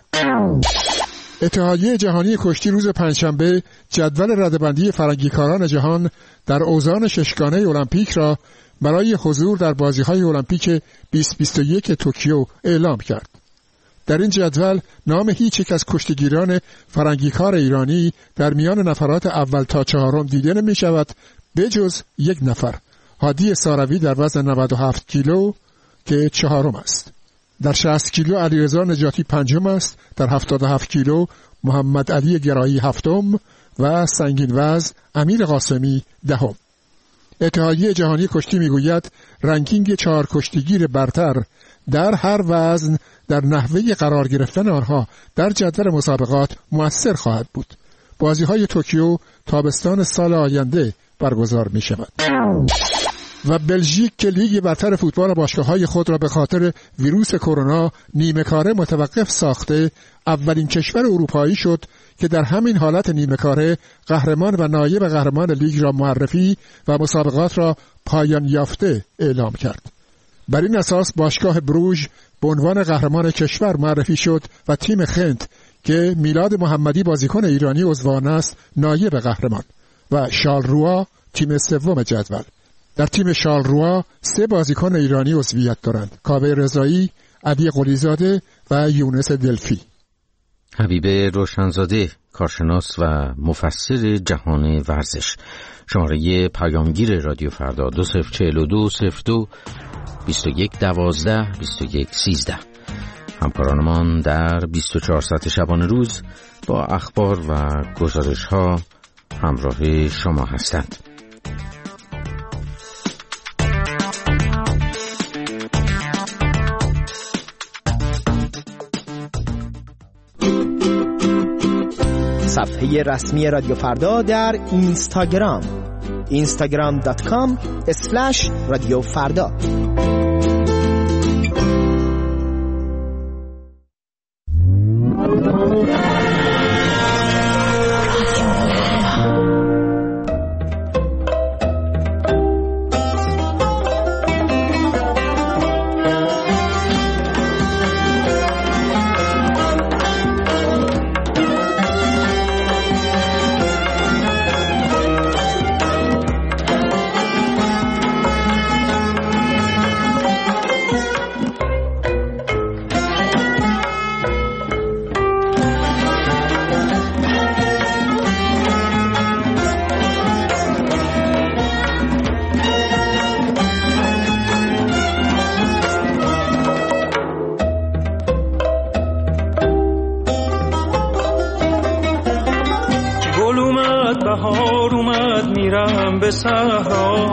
Speaker 18: اتحادیه جهانی کشتی روز پنجشنبه جدول رده‌بندی فرنگیکاران جهان در اوزان ششگانه المپیک را برای حضور در بازی‌های المپیک بیست و بیست و یک توکیو اعلام کرد. در این جدول نام هیچ یک از کشتیگیران فرنگیکار ایرانی در میان نفرات اول تا چهارم دیده نمی شود بجز یک نفر، هادی ساروی در وزن نود و هفت کیلو که چهارم است. در شصت کیلو علیرضا نجاتی پنجم است، در هفتاد و هفت کیلو محمد علی گرایی هفتم و سنگین وزن امیر قاسمی دهم. اتحادیه جهانی کشتی میگوید رنکینگ چهار کشتیگیر برتر در هر وزن در نحوه قرار گرفتن آنها در جدول مسابقات مؤثر خواهد بود. بازی‌های توکیو تابستان سال آینده برگزار می شود. و بلژیک که لیگ برتر فوتبال باشگاه‌های خود را به خاطر ویروس کرونا نیمه کاره متوقف ساخته، اولین کشور اروپایی شد که در همین حالت نیمه کاره قهرمان و نایب قهرمان لیگ را معرفی و مسابقات را پایان یافته اعلام کرد. بر این اساس باشگاه بروژ به عنوان قهرمان کشور معرفی شد و تیم خنت که میلاد محمدی بازیکن ایرانی عضوان است نایب قهرمان و شارلروا تیم سوم جدول. در تیم شارلروا سه بازیکن ایرانی عضویت دارند: کاوه رضایی، علی قلیزاده و یونس دلفی.
Speaker 1: حبیب روشنزاده، کارشناس و مفسر جهان ورزش. شماره پیامگیر رادیو فردا دو صفر چهل و دو صفر دو بیست و یک دوازده بیست و یک سیزده. همکارانمان در بیست و چهار ساعت شبانه روز با اخبار و گزارش ها همراه شما هستند.
Speaker 11: صفحه رسمی رادیو فردا در اینستاگرام اینستاگرام دات کام اسلش رادیو فردا.
Speaker 19: به صحرا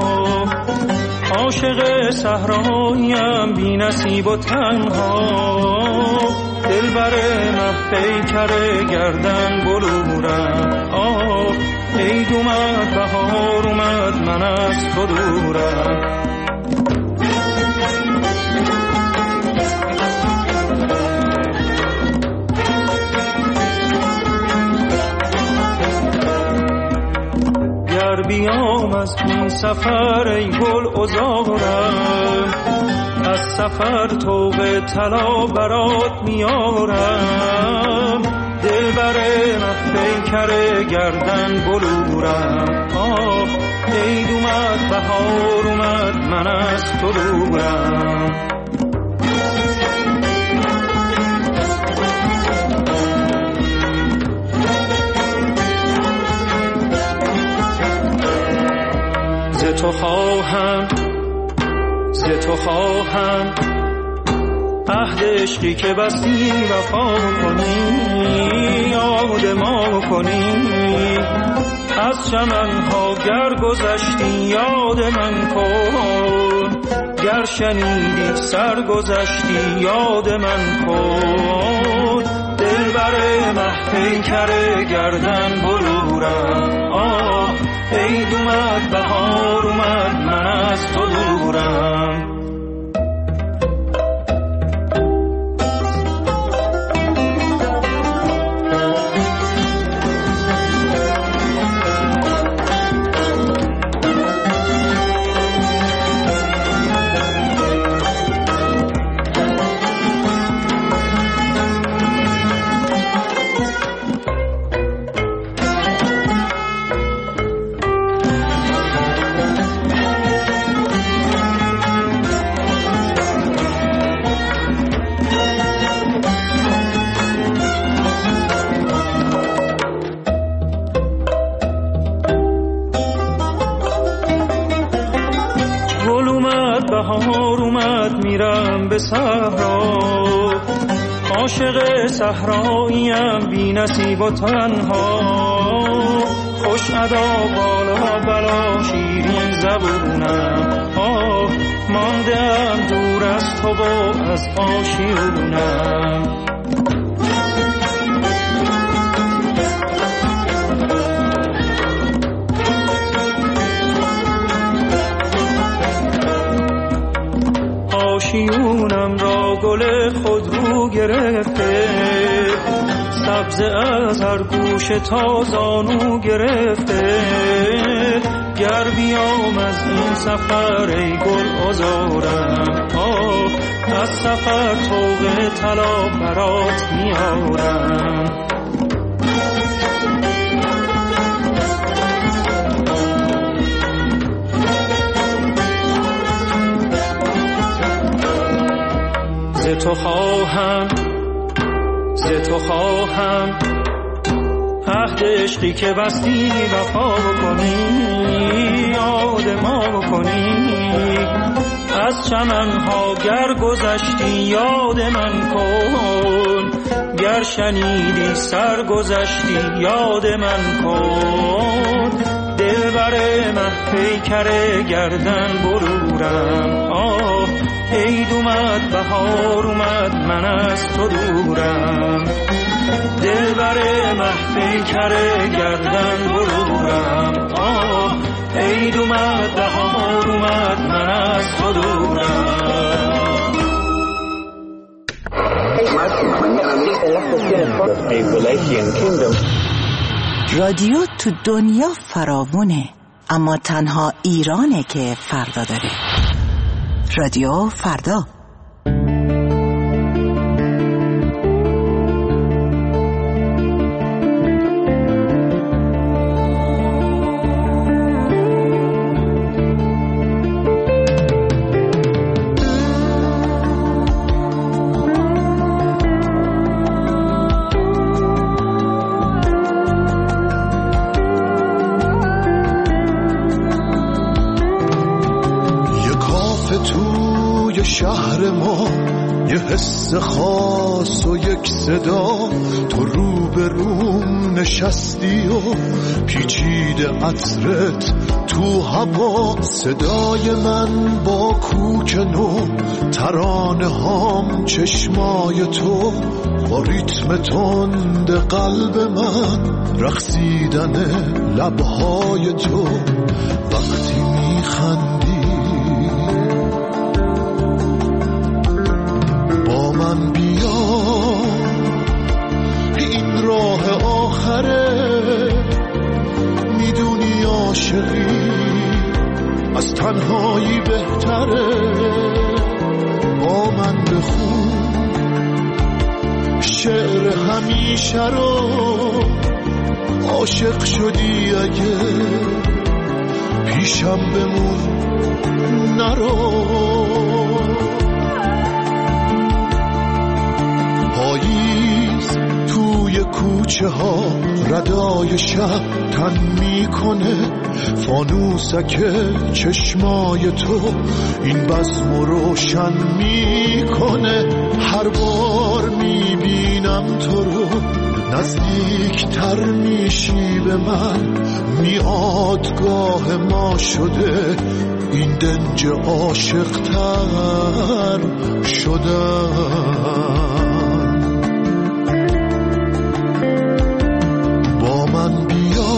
Speaker 19: عاشق صحراییم بی نصیب و تنها، دلبر مه پیکر گردن بلورم. آه عید اومد بهار اومد من از تو دورم. بیام از این سفر ای گل عذارم، از سفر توبه طلا برات میارم. دلبر مه پیکر گردن بلورم. آه عید اومد بهار اومد من از تو دورم. ز تو خواهم ز تو خواهم عهد عشقی که بستی وفا کنی، یاد ما کنی. از چمن‌ها گر گذشتی یاد من کن، گر شنیدی سر گذشتی یاد من کن. دلبر مه پیکر گردن بلورم. آه عید اومد بهار اومد من از تو دورم. به صحرا عاشق صحراییم بی نصیب و تنها، خوش ادا بالا بلا شیرین زبونم. آه ماندم دور از تو و از آشیونم. گل خود رو گرفته، سبز از هر گوش تا زانو گرفته. گر بیام از این سفر ای گل آزارم، آه از سفر طوق طلا برات میارم. ز تو خواهم ز تو خواهم عهد عشقی که بستی وفا کنی، یاد ما کنی. از چمنها گر گذشتی یاد من کن، گر شنیدی سر گذشتی یاد من کن. دلبر مه پیکر گردن برورم، آه عید اومد بهار اومد من از تو دورم. دلبر مه پیکر گردن برورم، آه عید اومد بهار اومد من از تو دورم.
Speaker 13: رادیو تو دنیا فراوونه، اما تنها ایرانه که فردا داره. رادیو فردا.
Speaker 20: شهر ما یه حس خاص و یک صدا، تو رو به روم نشستی و پیچیده عطرت تو هوا. صدای من با کوک نو، ترانه هام چشمای تو، با ریتم تند قلب من رقصیدن لبهای تو. وقتی میخندی من بیا، این راه آخره، میدونی عاشقی از تنهایی بهتره. با من بخون شعر همیشه رو، عاشق شدی اگه پیشم بمون نرو. پاییز توی کوچه ها ردای شب تن میکنه، فانوسک چشمای تو این بزم روشن میکنه. هر بار میبینم تو رو نزدیک تر میشی به من، میادگاه ما شده این دنج عاشق تر شدن. با من بیا،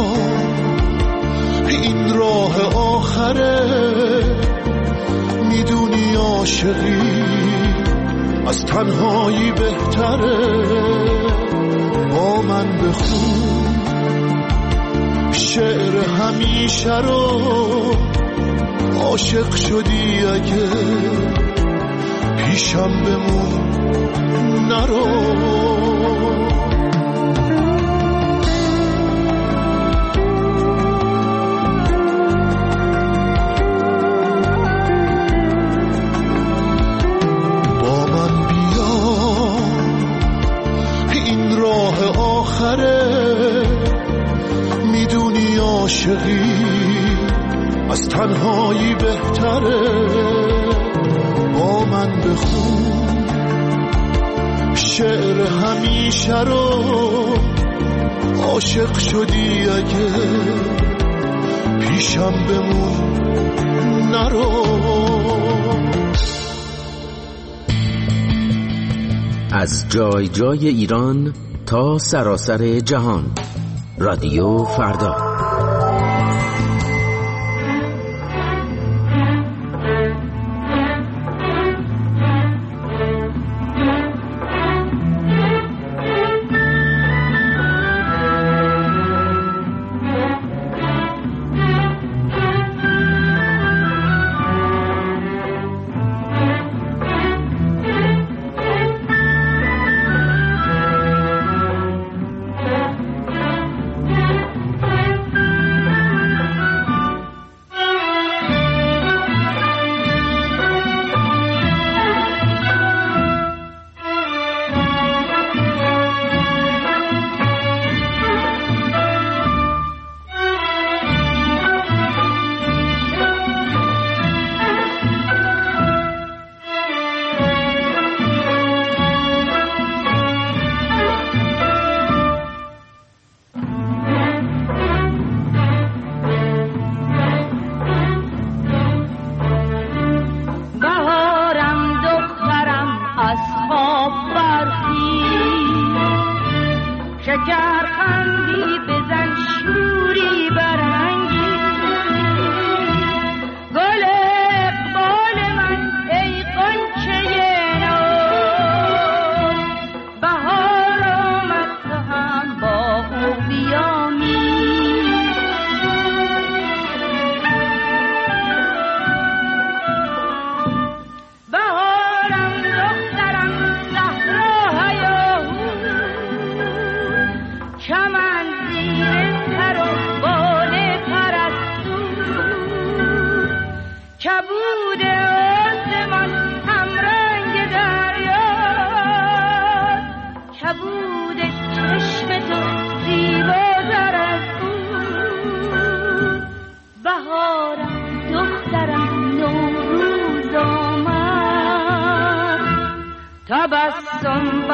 Speaker 20: این راه آخره، میدونی عاشقی از تنهایی بهتره. با من بخون شعر همیشه رو، عاشق شدی اگه پیشم بمون نرو. میدونی عاشقی از تنهایی بهتره. با من بخون شعر همیشه رو، عاشق شدی اگه پیشم بمون نرو.
Speaker 1: از جای جای ایران تا سراسر جهان، رادیو فردا.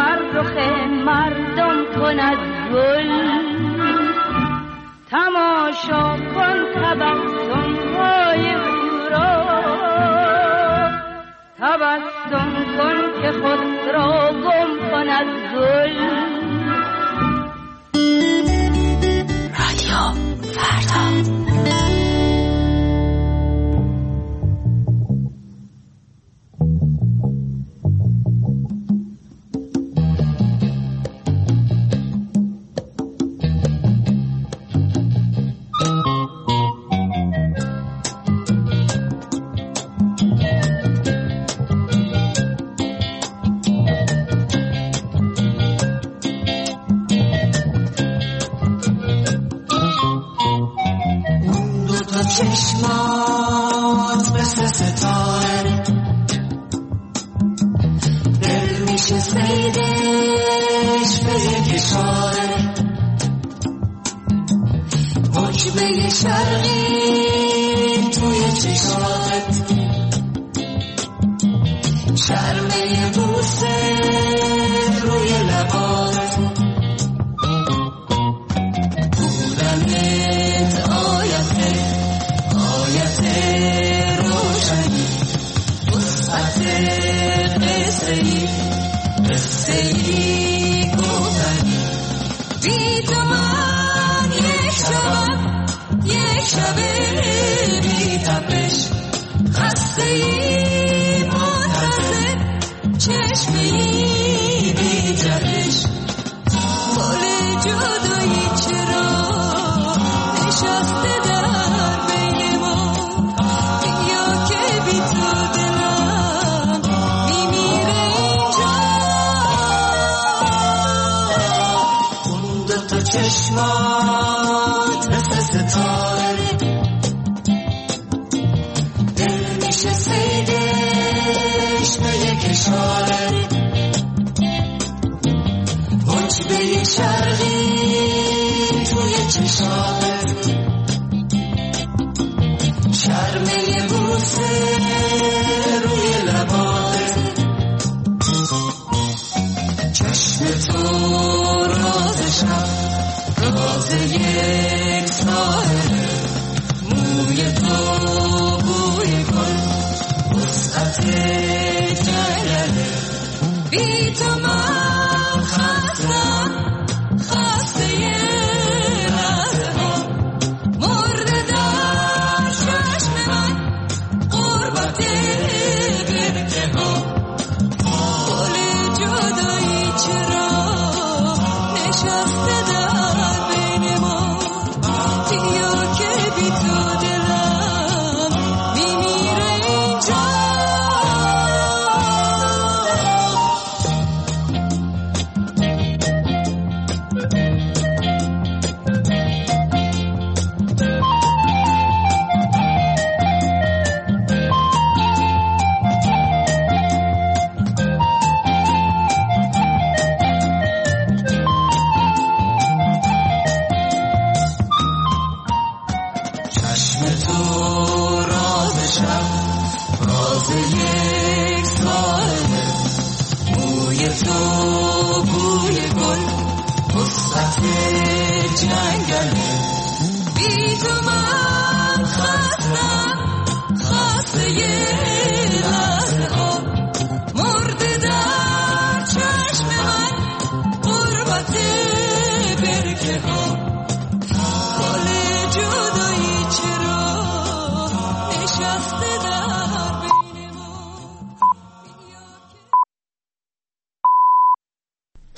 Speaker 21: بر رخ مردم کند گل، تماشا کن تبسم های او را، تبسم کن که خود را گم کند گل.
Speaker 13: رادیو فردا.
Speaker 20: چشمات مثل ستاره، دل میشه صیدش به یک اشاره، حجبه شرقی توی چشمات، شرمه بوسه روی لبات، بودنت آیته روشنی، وسعت قصه ای قصه ای گفتنی، بی تو من یک شب یک شب بی تپش، خسته ای منتظر چشمه ای بی جهش، مال جدایی چرا نشسته در چشمات مثل ستاره، دل میشه صیدش به یک اشاره، حجبه شرقی توی چشمات، شرمه بوسه روی لبات، چشم تو راز شب راز یک ساحل، موی تو بوی گل، وسعت جنگله، بی تو من خستم خسته رهه ها، مرده در چشم من غربت برکه ها، گل جدایی چرا نشسته در
Speaker 21: برکه ها